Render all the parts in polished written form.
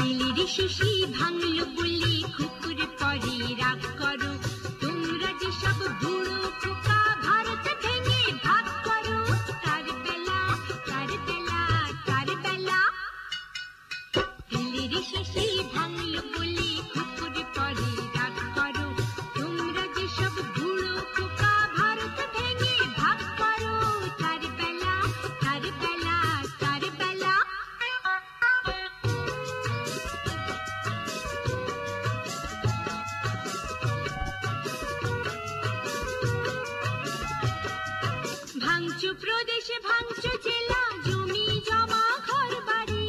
তেলের শিশি ভাঙলো বলে কুকুর পরে রাগ করো, তোমরা যেসব বুড়ো খোকা ভারত ভেঙে ভাগ করো। কার বেলা কার বেলা কার বেলা, তেলের শিশি ভাঙলো বলে কুকুর পরে রাগ করো, তোমরা যেসব বুড়ো খোকা ভারত ভেঙে ভাগ করো। কার বেলা কার বেলা কার বেলা। ভাঙচো প্রদেশে ভাঙচো জেলা, জমি জমা ঘর বাড়ি।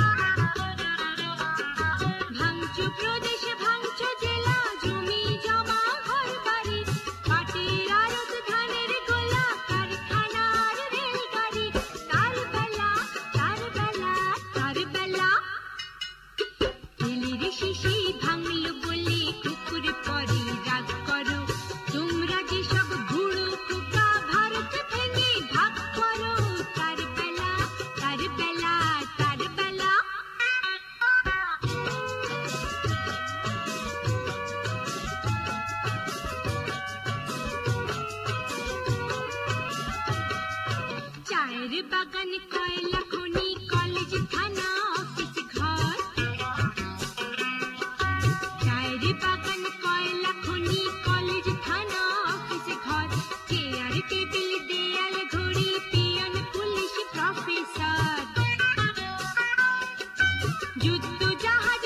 ভাঙচো প্রদেশে ভাঙচো জেলা, জমি জমা ঘর বাড়ি। পাটের আড়ত, ধানের গোলা, কারখানার রেলগাড়ি। কার বেলা কার বেলা কার বেলা, তেলের শিশি ভাঙলো বলে কুকুর পরে রাগ করো, তোমরা যেসব বুড়ো খোকা ভারত ভেঙে ভাগ করো। কার বেলা কার বেলা কার বেলা। চায়ের বাগান, কয়লা খনি, কলেজ, থানা, অফিস, ঘর। চায়ের বাগান, কয়লা খনি, কলেজ, থানা, অফিস, ঘর। চেয়ার টেবিল, দেয়াল ঘড়ি, পিয়ন, পুলিশ, প্রফেসর। যুদ্ধ জাহাজ,